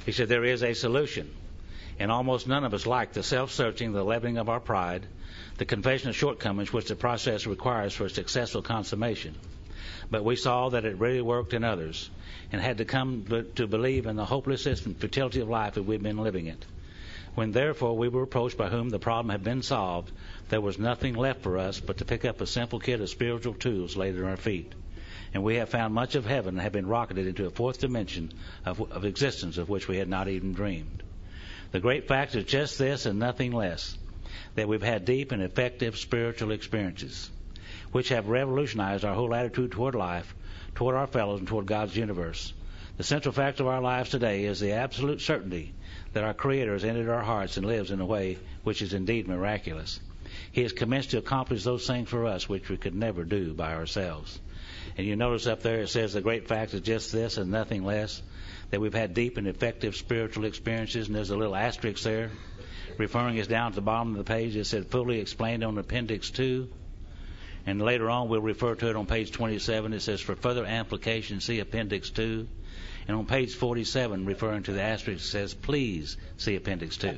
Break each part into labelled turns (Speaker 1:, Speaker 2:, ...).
Speaker 1: He said there is a solution, and almost none of us like the self-searching, the leveling of our pride, the confession of shortcomings which the process requires for successful consummation. But we saw that it really worked in others, and had to come to believe in the hopelessness and futility of life that we've been living it. When therefore we were approached by whom the problem had been solved, there was nothing left for us but to pick up a simple kit of spiritual tools laid at our feet. And we have found much of heaven and have been rocketed into a fourth dimension of existence of which we had not even dreamed. The great fact is just this and nothing less, that we've had deep and effective spiritual experiences, which have revolutionized our whole attitude toward life, toward our fellows, and toward God's universe. The central fact of our lives today is the absolute certainty that our Creator has entered our hearts and lives in a way which is indeed miraculous. He has commenced to accomplish those things for us which we could never do by ourselves. And you notice up there it says the great fact is just this and nothing less, that we've had deep and effective spiritual experiences, and there's a little asterisk there referring us down to the bottom of the page. It said fully explained on Appendix 2. And later on we'll refer to it on page 27. It says for further amplification see Appendix 2. And on page 47, referring to the asterisk, it says, please see Appendix 2.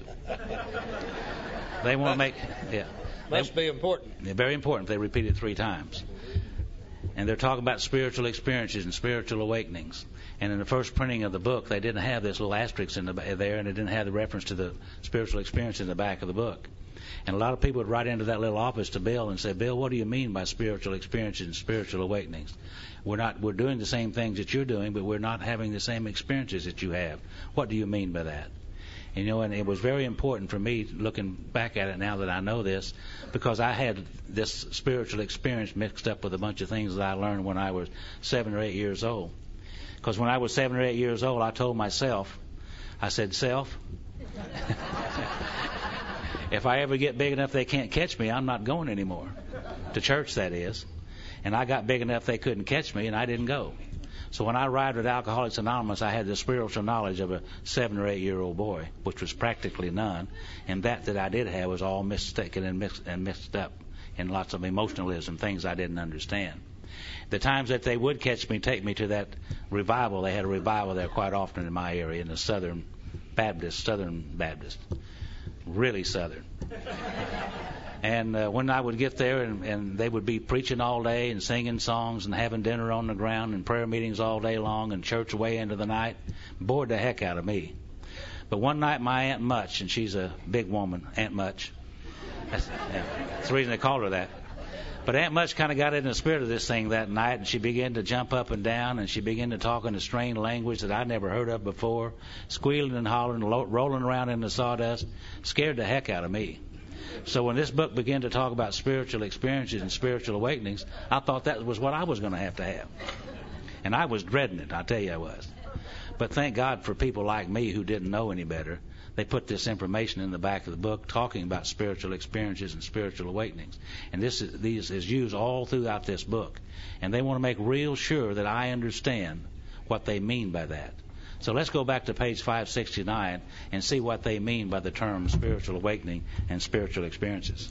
Speaker 1: They want to make... Yeah.
Speaker 2: Must be important.
Speaker 1: They're very important. They repeat it 3 times. And they're talking about spiritual experiences and spiritual awakenings. And in the first printing of the book, they didn't have this little asterisk in there, and it didn't have the reference to the spiritual experience in the back of the book. And a lot of people would write into that little office to Bill and say, Bill, what do you mean by spiritual experiences and spiritual awakenings? We're doing the same things that you're doing, but we're not having the same experiences that you have. What do you mean by that? And it was very important for me, looking back at it now that I know this, because I had this spiritual experience mixed up with a bunch of things that I learned when I was 7 or 8 years old. Because when I was 7 or 8 years old, I told myself, I said, self, if I ever get big enough they can't catch me, I'm not going anymore. To church, that is. And I got big enough they couldn't catch me, and I didn't go. So when I arrived at Alcoholics Anonymous, I had the spiritual knowledge of a 7 or 8 year old boy, which was practically none. And that I did have was all mistaken and mixed up in lots of emotionalism, things I didn't understand. The times that they would catch me, take me to that revival, they had a revival there quite often in my area, in the Southern Baptist, really Southern. And when I would get there and they would be preaching all day and singing songs and having dinner on the ground and prayer meetings all day long and church way into the night, bored the heck out of me. But one night my Aunt Much, and she's a big woman, Aunt Much. That's the reason they called her that. But Aunt Much kind of got in the spirit of this thing that night, and she began to jump up and down, and she began to talk in a strange language that I'd never heard of before, squealing and hollering, rolling around in the sawdust, scared the heck out of me. So when this book began to talk about spiritual experiences and spiritual awakenings, I thought that was what I was going to have. And I was dreading it, I tell you I was. But thank God for people like me who didn't know any better. They put this information in the back of the book talking about spiritual experiences and spiritual awakenings. And these is used all throughout this book. And they want to make real sure that I understand what they mean by that. So let's go back to page 569 and see what they mean by the term spiritual awakening and spiritual experiences.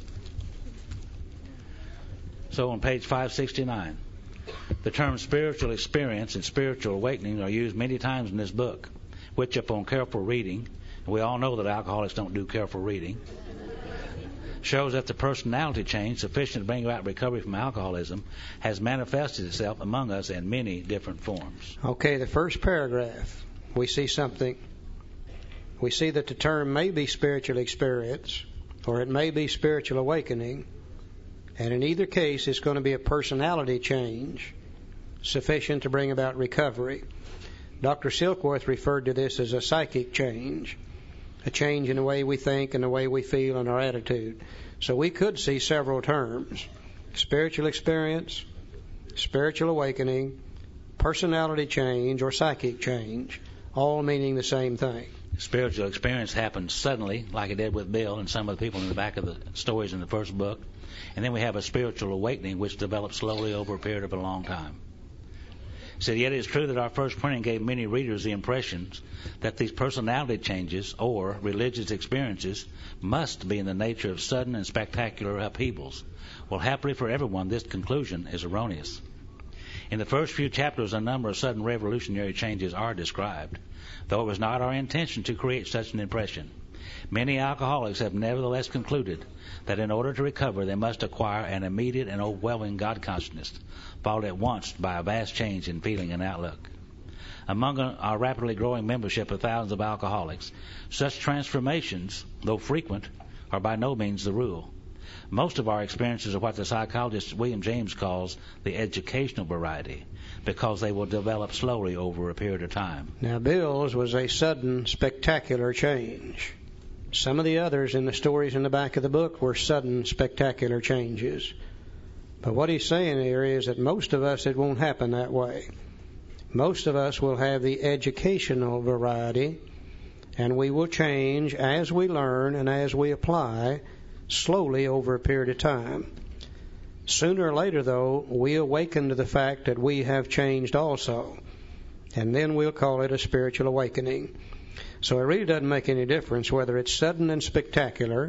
Speaker 1: So on page 569, the term spiritual experience and spiritual awakening are used many times in this book, which upon careful reading, we all know that alcoholics don't do careful reading, shows that the personality change sufficient to bring about recovery from alcoholism has manifested itself among us in many different forms.
Speaker 3: Okay, the first paragraph, we see something. We see that the term may be spiritual experience or it may be spiritual awakening, and in either case it's going to be a personality change sufficient to bring about recovery. Dr. Silkworth referred to this as a psychic change, a change in the way we think and the way we feel and our attitude. So we could see several terms: spiritual experience, spiritual awakening, personality change, or psychic change, all meaning the same thing.
Speaker 1: Spiritual experience happens suddenly, like it did with Bill and some of the people in the back of the stories in the first book. And then we have a spiritual awakening which develops slowly over a period of a long time. So yet it is true that our first printing gave many readers the impressions that these personality changes or religious experiences must be in the nature of sudden and spectacular upheavals. Well, happily for everyone, this conclusion is erroneous. In the first few chapters, a number of sudden revolutionary changes are described, though it was not our intention to create such an impression. Many alcoholics have nevertheless concluded that in order to recover, they must acquire an immediate and overwhelming God consciousness, followed at once by a vast change in feeling and outlook. Among our rapidly growing membership of thousands of alcoholics, such transformations, though frequent, are by no means the rule. Most of our experiences are what the psychologist William James calls the educational variety, because they will develop slowly over a period of time.
Speaker 3: Now, Bill's was a sudden, spectacular change. Some of the others in the stories in the back of the book were sudden, spectacular changes. But what he's saying here is that most of us, it won't happen that way. Most of us will have the educational variety, and we will change as we learn and as we apply, slowly over a period of time. Sooner or later, though, we awaken to the fact that we have changed also, and then we'll call it a spiritual awakening. So it really doesn't make any difference whether it's sudden and spectacular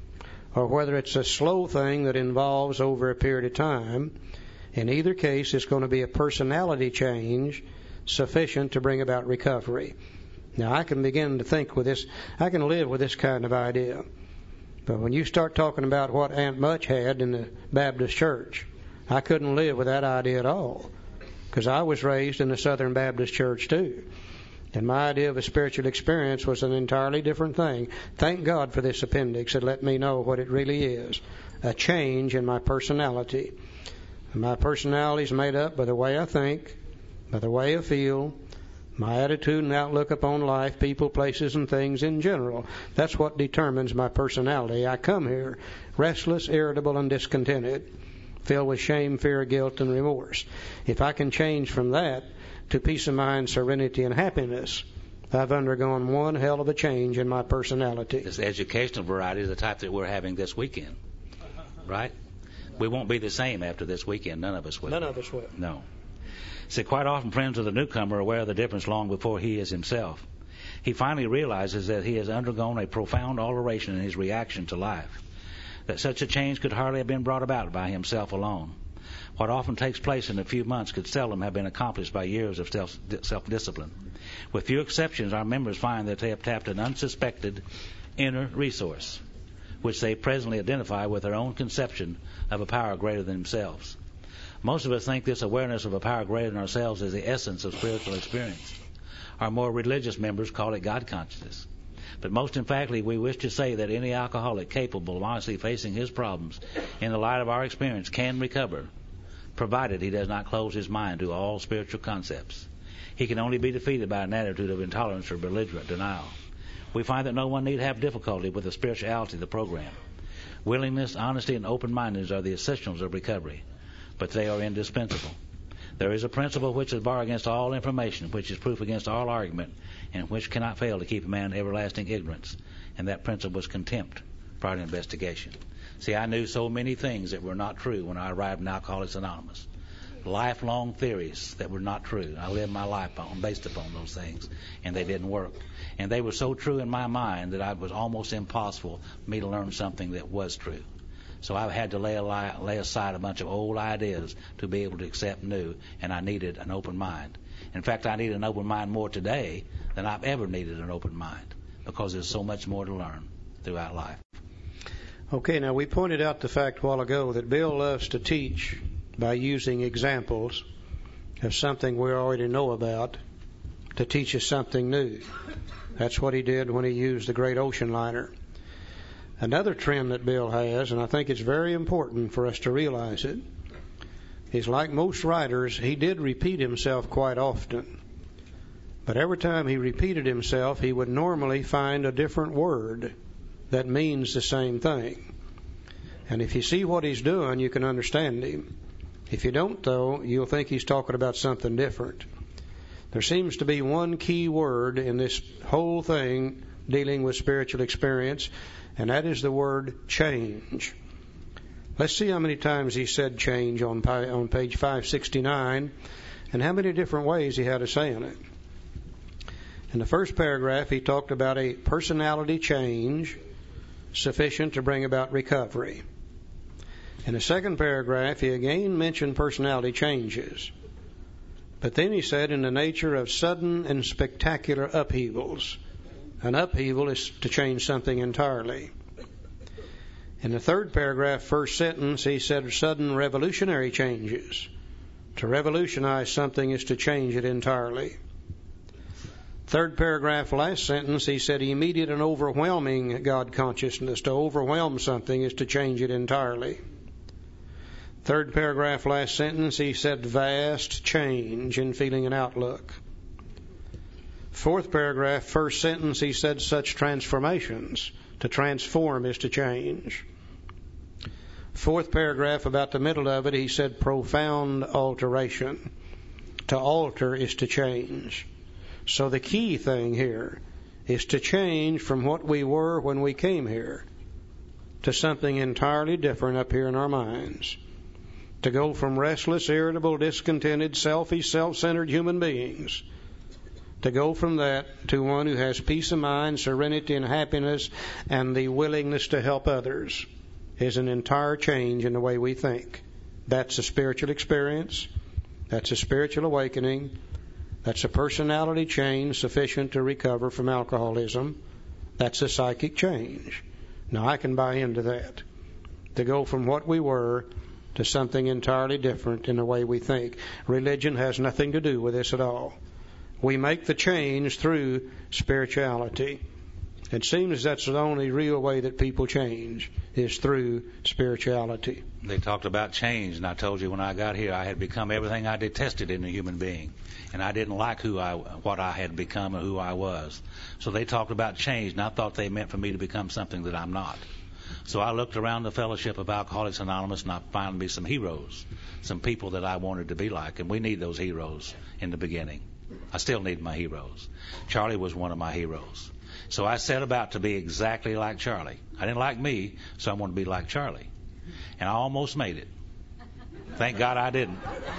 Speaker 3: or whether it's a slow thing that involves over a period of time. In either case, it's going to be a personality change sufficient to bring about recovery. Now, I can begin to think with this, I can live with this kind of idea. But when you start talking about what Aunt Much had in the Baptist church, I couldn't live with that idea at all, because I was raised in the Southern Baptist church too. And my idea of a spiritual experience was an entirely different thing. Thank God for this appendix that let me know what it really is, a change in my personality. And my personality is made up by the way I think, by the way I feel, my attitude and outlook upon life, people, places, and things in general. That's what determines my personality. I come here restless, irritable, and discontented, filled with shame, fear, guilt, and remorse. If I can change from that to peace of mind, serenity, and happiness, I've undergone one hell of a change in my personality.
Speaker 1: This educational variety is the type that we're having this weekend, right? We won't be the same after this weekend. None of us will.
Speaker 3: None of us will.
Speaker 1: No. See, quite often friends of the newcomer are aware of the difference long before he is himself. He finally realizes that he has undergone a profound alteration in his reaction to life, that such a change could hardly have been brought about by himself alone. What often takes place in a few months could seldom have been accomplished by years of self-discipline. With few exceptions, our members find that they have tapped an unsuspected inner resource, which they presently identify with their own conception of a power greater than themselves. Most of us think this awareness of a power greater than ourselves is the essence of spiritual experience. Our more religious members call it God consciousness. But most emphatically, we wish to say that any alcoholic capable of honestly facing his problems in the light of our experience can recover, provided he does not close his mind to all spiritual concepts. He can only be defeated by an attitude of intolerance or belligerent denial. We find that no one need have difficulty with the spirituality of the program. Willingness, honesty, and open-mindedness are the essentials of recovery, but they are indispensable. There is a principle which is bar against all information, which is proof against all argument, and which cannot fail to keep a man in everlasting ignorance, and that principle is contempt prior to investigation. See, I knew so many things that were not true when I arrived in Alcoholics Anonymous. Lifelong theories that were not true. I lived my life based upon those things, and they didn't work. And they were so true in my mind that it was almost impossible for me to learn something that was true. So I had to lay aside a bunch of old ideas to be able to accept new, and I needed an open mind. In fact, I need an open mind more today than I've ever needed an open mind, because there's so much more to learn throughout life.
Speaker 3: Okay, now we pointed out the fact a while ago that Bill loves to teach by using examples of something we already know about to teach us something new. That's what he did when he used the great ocean liner. Another trend that Bill has, and I think it's very important for us to realize it, is like most writers, he did repeat himself quite often. But every time he repeated himself, he would normally find a different word that means the same thing. And if you see what he's doing, you can understand him. If you don't, though, you'll think he's talking about something different. There seems to be one key word in this whole thing dealing with spiritual experience, and that is the word change. Let's see how many times he said change on page 569 and how many different ways he had of saying it. In the first paragraph, he talked about a personality change sufficient to bring about recovery. In the second paragraph, he again mentioned personality changes. But then he said, in the nature of sudden and spectacular upheavals. An upheaval is to change something entirely. In the third paragraph, first sentence, he said sudden revolutionary changes. To revolutionize something is to change it entirely. Third paragraph, last sentence, he said immediate and overwhelming God consciousness. To overwhelm something is to change it entirely. Third paragraph, last sentence, he said vast change in feeling and outlook. Fourth paragraph, first sentence, he said such transformations. To transform is to change. Fourth paragraph, about the middle of it, he said profound alteration. To alter is to change. So the key thing here is to change from what we were when we came here to something entirely different up here in our minds. To go from restless, irritable, discontented, selfish, self-centered human beings, to go from that to one who has peace of mind, serenity and happiness, and the willingness to help others, is an entire change in the way we think. That's a spiritual experience. That's a spiritual awakening. That's a personality change sufficient to recover from alcoholism. That's a psychic change. Now, I can buy into that. To go from what we were to something entirely different in the way we think. Religion has nothing to do with this at all. We make the change through spirituality. It seems that's the only real way that people change, is through spirituality.
Speaker 1: They talked about change, and I told you when I got here I had become everything I detested in a human being, and I didn't like what I had become or who I was. So they talked about change, and I thought they meant for me to become something that I'm not. So I looked around the fellowship of Alcoholics Anonymous, and I found me some heroes, some people that I wanted to be like, and we need those heroes in the beginning. I still need my heroes. Charlie was one of my heroes. So I set about to be exactly like Charlie. I didn't like me, so I wanted to be like Charlie. And I almost made it. Thank God I didn't.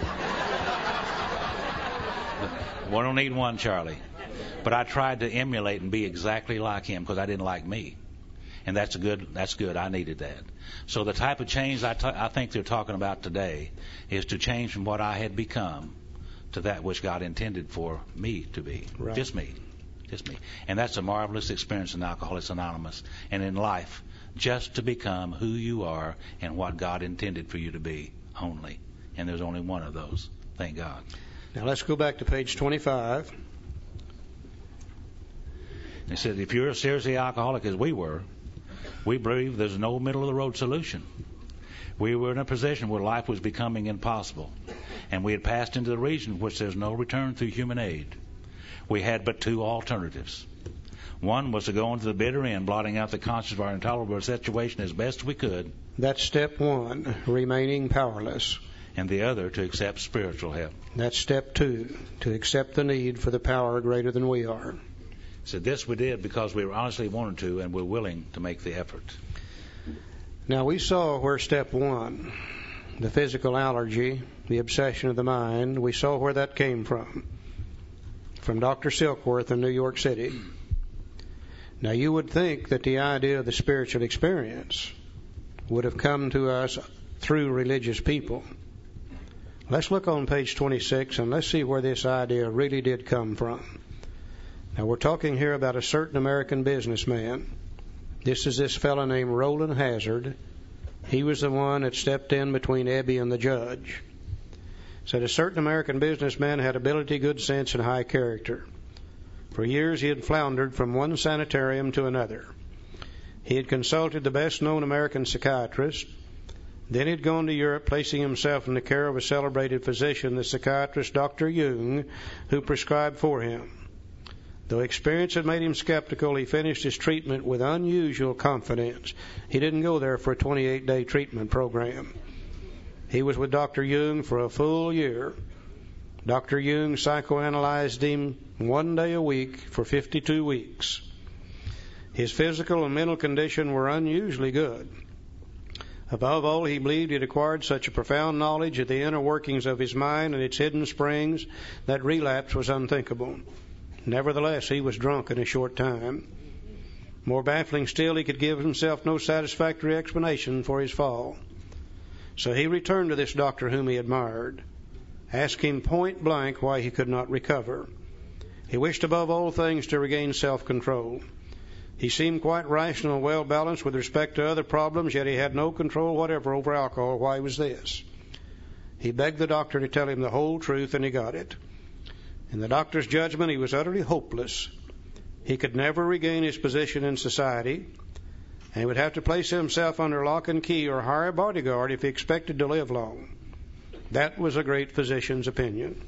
Speaker 1: We don't need one Charlie. But I tried to emulate and be exactly like him because I didn't like me. And that's good. I needed that. So the type of change I think they're talking about today is to change from what I had become to that which God intended for me to be.
Speaker 3: Right.
Speaker 1: Just me. And that's a marvelous experience in Alcoholics Anonymous and in life, just to become who you are and what God intended for you to be only. And there's only one of those. Thank God.
Speaker 3: Now let's go back to page 25.
Speaker 1: He said, if you're seriously alcoholic as we were, we believe there's no middle-of-the-road solution. We were in a position where life was becoming impossible, and we had passed into the region in which there's no return through human aid. We had but two alternatives. One was to go into the bitter end, blotting out the conscience of our intolerable situation as best we could.
Speaker 3: That's step one, remaining powerless.
Speaker 1: And the other, to accept spiritual help.
Speaker 3: That's step two, to accept the need for the power greater than we are.
Speaker 1: So this we did because we honestly wanted to and were willing to make the effort.
Speaker 3: Now we saw where step one, the physical allergy, the obsession of the mind, we saw where that came from Dr. Silkworth in New York City. Now you would think that the idea of the spiritual experience would have come to us through religious people. Let's look on page 26 and let's see where this idea really did come from. Now we're talking here about a certain American businessman. This is this fellow named Roland Hazard. He was the one that stepped in between Ebby and the judge. Said a certain American businessman had ability, good sense, and high character. For years he had floundered from one sanitarium to another. He had consulted the best-known American psychiatrist. Then he had gone to Europe, placing himself in the care of a celebrated physician, the psychiatrist Dr. Jung, who prescribed for him. Though experience had made him skeptical, he finished his treatment with unusual confidence. He didn't go there for a 28-day treatment program. He was with Dr. Jung for a full year. Dr. Jung psychoanalyzed him 1 day a week for 52 weeks. His physical and mental condition were unusually good. Above all, he believed he had acquired such a profound knowledge of the inner workings of his mind and its hidden springs that relapse was unthinkable. Nevertheless, he was drunk in a short time. More baffling still, he could give himself no satisfactory explanation for his fall. So he returned to this doctor whom he admired. asked him point blank why he could not recover. He wished above all things to regain self-control. He seemed quite rational and well-balanced with respect to other problems, yet he had no control whatever over alcohol. Why was this? He begged the doctor to tell him the whole truth, and he got it. In the doctor's judgment, he was utterly hopeless. He could never regain his position in society, and he would have to place himself under lock and key or hire a bodyguard if he expected to live long. That was a great physician's opinion.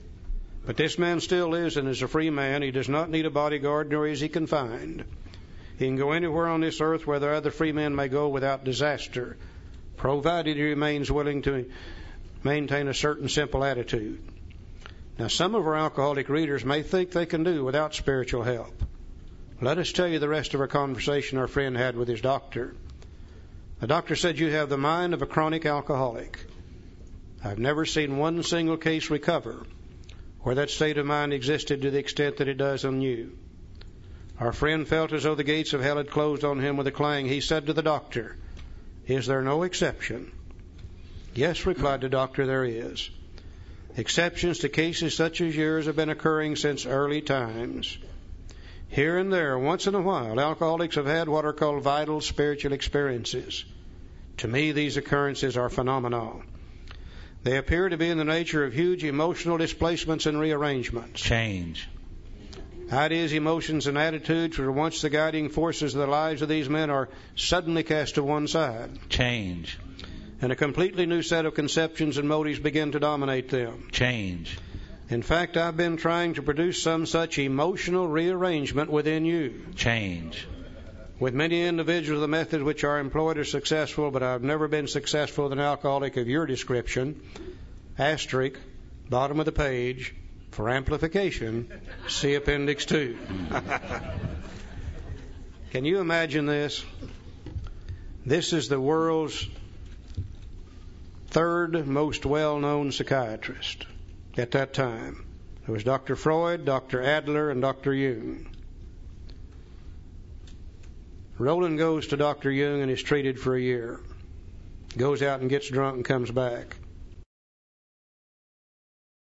Speaker 3: But this man still lives and is a free man. He does not need a bodyguard, nor is he confined. He can go anywhere on this earth where the other free men may go without disaster, provided he remains willing to maintain a certain simple attitude. Now, some of our alcoholic readers may think they can do without spiritual help. Let us tell you the rest of our conversation our friend had with his doctor. The doctor said, "You have the mind of a chronic alcoholic." I've never seen one single case recover where that state of mind existed to the extent that it does on you. Our friend felt as though the gates of hell had closed on him with a clang. He said to the doctor, "Is there no exception?" "Yes," replied the doctor, "there is. Exceptions to cases such as yours have been occurring since early times. Here and there, once in a while, alcoholics have had what are called vital spiritual experiences. To me, these occurrences are phenomenal. They appear to be in the nature of huge emotional displacements and rearrangements.
Speaker 1: Change.
Speaker 3: Ideas, emotions, and attitudes which were once the guiding forces of the lives of these men are suddenly cast to one side.
Speaker 1: Change.
Speaker 3: And a completely new set of conceptions and motives begin to dominate them.
Speaker 1: Change.
Speaker 3: In fact, I've been trying to produce some such emotional rearrangement within you.
Speaker 1: Change.
Speaker 3: With many individuals, the methods which are employed are successful, but I've never been successful with an alcoholic of your description. Asterisk, bottom of the page, for amplification, see Appendix 2. Can you imagine this? This is the world's third most well-known psychiatrist at that time. It was Dr. Freud, Dr. Adler, and Dr. Jung. Roland goes to Dr. Jung and is treated for a year. Goes out and gets drunk and comes back.